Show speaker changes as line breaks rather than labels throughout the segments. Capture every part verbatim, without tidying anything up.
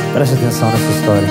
Preste atenção nessa história.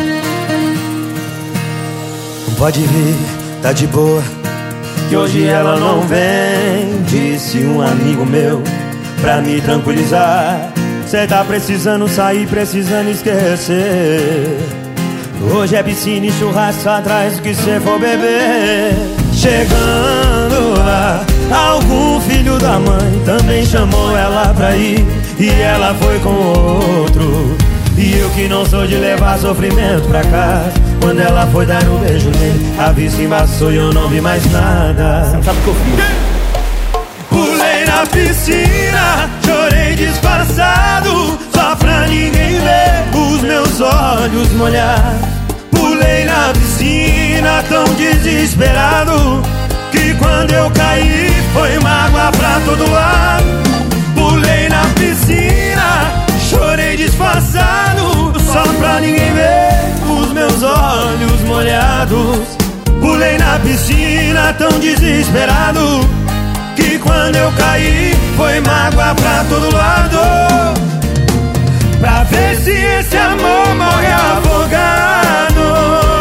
Pode vir, tá de boa, que hoje ela não vem, disse um amigo meu, pra me tranquilizar. Cê tá precisando sair, precisando esquecer. Hoje é piscina e churrasco atrás do que cê for beber. Chegando lá, algum filho da mãe também chamou ela pra ir, e ela foi com outro. E eu que não sou de levar sofrimento pra casa, quando ela foi dar um beijo nele, a vista embaçou e eu não vi mais nada.
Você não sabe o que eu fiz.
Pulei na piscina, chorei disfarçado, só pra ninguém ver os meus olhos molhar. Pulei na piscina tão desesperado, que quando eu caí foi mágoa pra todo lado. Pulei na piscina, chorei disfarçado, só pra ninguém ver os meus olhos molhados. Pulei na piscina tão desesperado, que quando eu caí foi mágoa pra todo lado. Pra ver se esse amor morre afogado.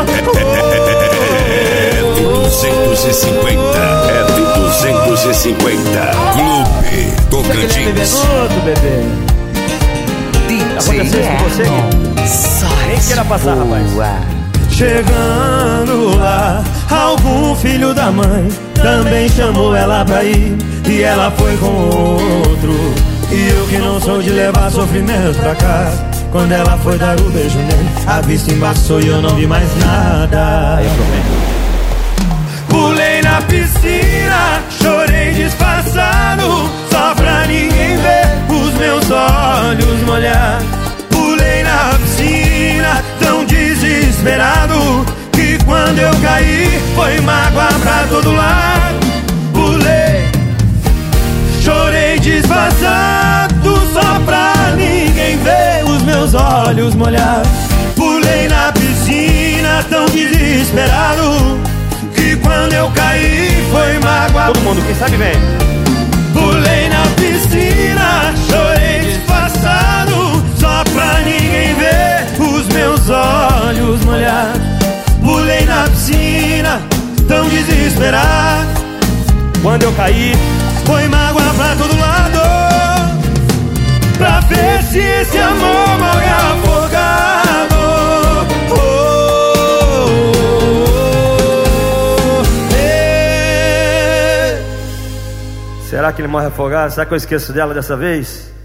É de duzentos e cinquenta, é de duzentos e cinquenta. Clube Tocantins.
Outro bebê. Aconteceu isso com você? Nem queira passar, rapaz.
Chegando lá, algum filho da mãe também chamou ela pra ir, e ela foi com outro. E eu que não sou de levar sofrimento pra casa, quando ela foi dar o beijo nele, a vista embaçou e eu não vi mais nada.
Aí eu prometo.
Pulei na piscina, chorei disfarçado, só pra ninguém ver os meus olhos molhar. Pulei na piscina tão desesperado, que quando eu caí foi mágoa pra todo lado. Pulei, chorei disfarçado, só pra ninguém ver os meus olhos molhar. Pulei na piscina tão desesperado, que quando eu caí foi mágoa.
Todo mundo, quem sabe vem.
Pulei na piscina, chorei disfarçado, só pra ninguém ver os meus olhos molhar. Pulei na piscina tão desesperado,
Quando eu caí,
foi mágoa pra todo lado. Pra ver se esse amor morre afogado. Oh, oh, oh, eh.
será que ele morre afogado? Será que eu esqueço dela dessa vez?